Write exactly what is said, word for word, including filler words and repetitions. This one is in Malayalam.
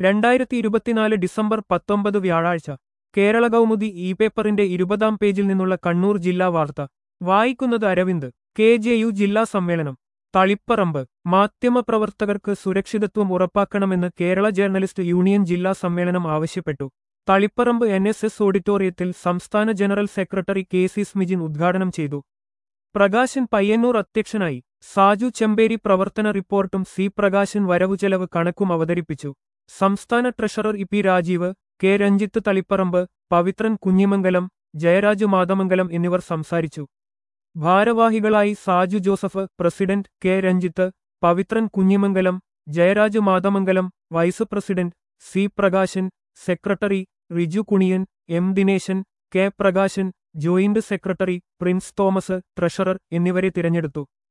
രണ്ടായിരത്തി ഇരുപത്തിനാല് ഡിസംബർ പത്തൊമ്പത് വ്യാഴാഴ്ച കേരള കൗമുദി ഇ പേപ്പറിന്റെ ഇരുപതാം പേജിൽ നിന്നുള്ള കണ്ണൂർ ജില്ലാ വാർത്ത വായിക്കുന്നത് അരവിന്ദ്. കെ ജെ യു ജില്ലാ സമ്മേളനം തളിപ്പറമ്പ്. മാധ്യമപ്രവർത്തകർക്ക് സുരക്ഷിതത്വം ഉറപ്പാക്കണമെന്ന് കേരള ജേർണലിസ്റ്റ് യൂണിയൻ ജില്ലാ സമ്മേളനം ആവശ്യപ്പെട്ടു. തളിപ്പറമ്പ് എൻ എസ് എസ് ഓഡിറ്റോറിയത്തിൽ സംസ്ഥാന general secretary K C Smijin ഉദ്ഘാടനം ചെയ്തു. പ്രകാശൻ പയ്യന്നൂർ അധ്യക്ഷനായി. സാജു ചെമ്പേരി പ്രവർത്തന റിപ്പോർട്ടും സി പ്രകാശൻ വരവുചെലവ് കണക്കും അവതരിപ്പിച്ചു. സംസ്ഥാന treasurer E P Rajeev, K Ranjith Taliparamba, Pavithran Kunhimangalam, Jayaraj Mathamangalam എന്നിവർ സംസാരിച്ചു. ഭാരവാഹികളായി Saju Joseph, president K Ranjith, Pavithran Kunhimangalam, Jayaraj Mathamangalam, vice president C Prakashan, secretary Riju Kuniyan, M Dineshan, K Prakashan, joint secretary Prince Thomas, treasurer എന്നിവരെ തിരഞ്ഞെടുത്തു.